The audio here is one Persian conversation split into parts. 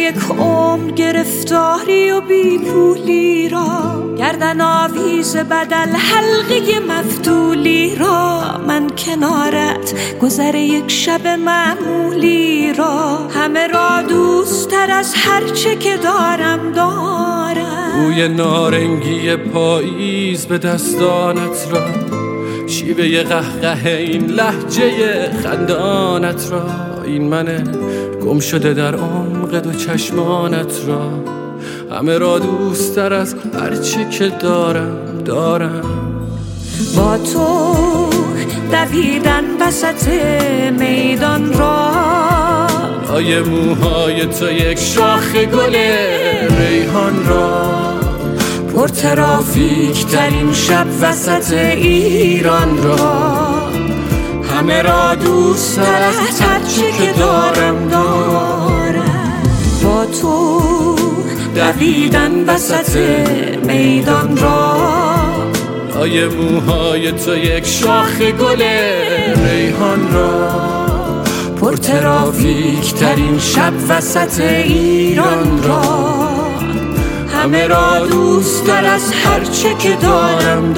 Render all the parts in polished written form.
یک عمر گرفتاری و بی پولی را، گردن آویز بدل حلقه مفتولی را، من کنارت گذر یک شب معمولی را، همه را دوست تر از هرچه که دارم بوی نارنگی پاییز به دستانت را، شیوه قهقه این لهجه خندانت را، این من گم شده در عمق دو چشمانت را، همه را دوست تر از هرچی که دارم. با تو دویدن وسط میدان را، لای موهای تو یک شاخ گل ریحان را، پر ترافیک ترین شب وسط ایران را، همه را دوست تر از هرچی که دارم. با تو دویدن وسط میدان را، لای موهای تو یک شاخ گل ریحان را، پر ترافیک ترین شب وسط ایران را، همه را دوست تر از هرچه که دارم.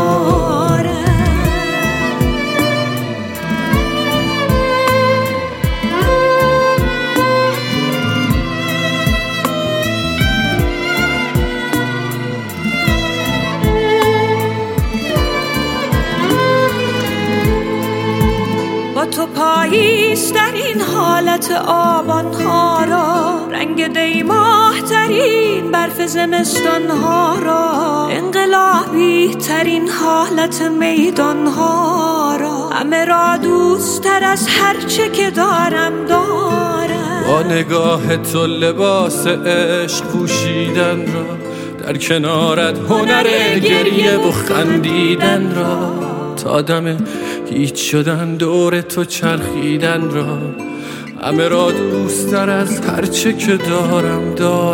با تو پاییز در این حالت آبانها را، رنگ دیماه ترین برف زمستانها را، انقلابی ترین حالت میدانها را، همه را دوست تر از هرچه که دارم. با نگاه تو لباس عشق پوشیدن را، در کنارت هنر گریه و خندیدن را، تا دم هیچ شدن دور تو چرخیدن را، همه را دوست تر از هرچه که دارم.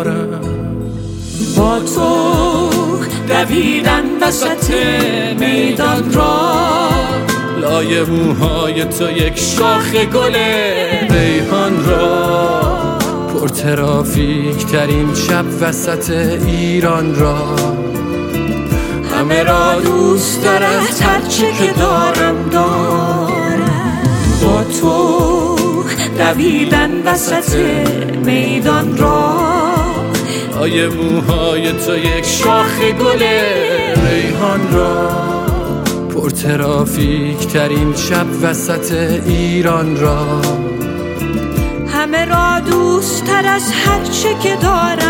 با تو دویدن وسط میدان را، لای موهای تو یک شاخ گل ریحان را، پر ترافیک ترین شب وسط ایران را، همه را دوست تر از هرچه که دارم. با تو دویدن وسط میدان را، لای موهای تو یک شاخ گل ریحان را، پر ترافیک ترین شب وسط ایران را، همه را دوست تر از هرچه که دارم.